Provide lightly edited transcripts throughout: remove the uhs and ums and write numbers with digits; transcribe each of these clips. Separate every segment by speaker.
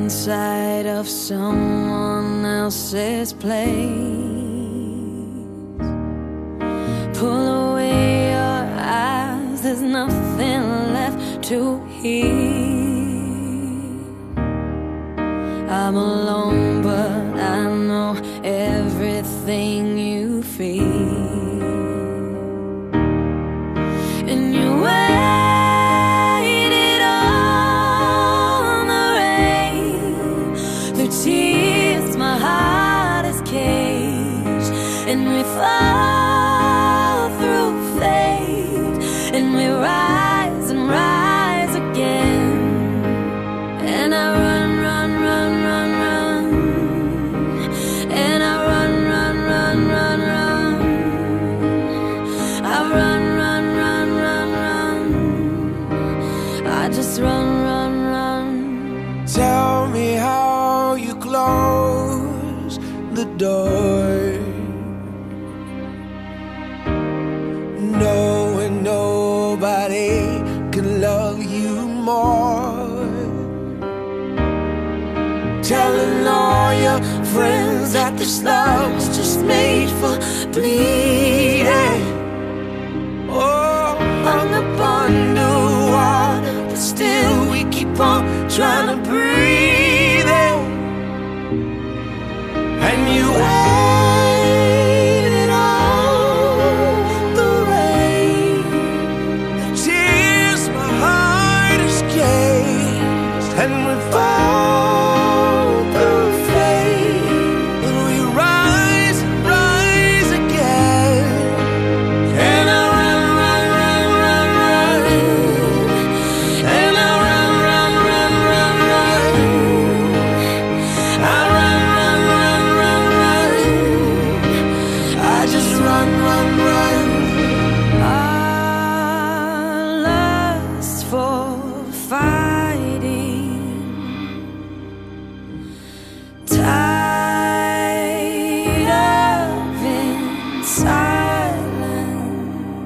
Speaker 1: inside of someone else's place. Pull away your eyes, there's nothing left to hear. I'm alone, but I know everything you feel. And you waited on the rain, through tears my heart is caged. And we fall through fate, and we rise and rise again. And I run, run, run, run, run. And I run, run, run, run, run. I run, run, run, run, run. I just run, run, run.
Speaker 2: Tell me how you close the door, knowing nobody can love you more. Telling all your friends that this love's just made for bleeding. Oh, hung up underwater, but still we keep on trying to breathe it. And you waited on the rain, the tears my heart has caged. And we fall through fate, and we rise and rise again. And I run, run, run, run, run. And I run, run, run, run, run. I run, run, run, run, run. I just run, run, run.
Speaker 1: Our lust for fighting, tied up in silence.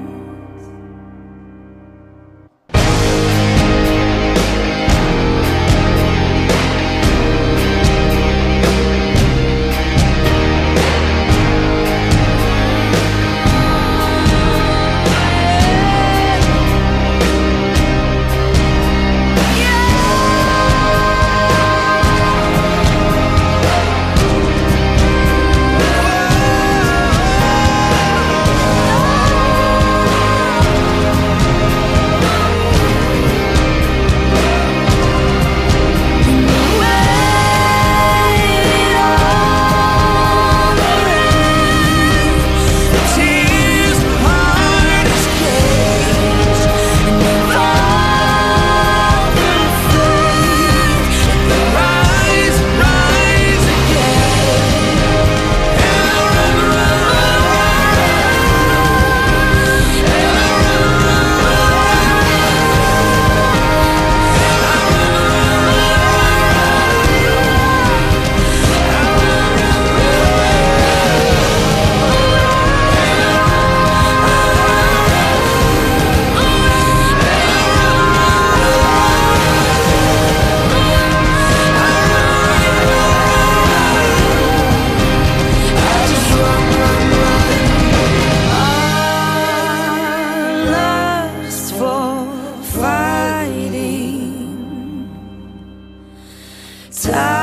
Speaker 1: Lust for fighting, tied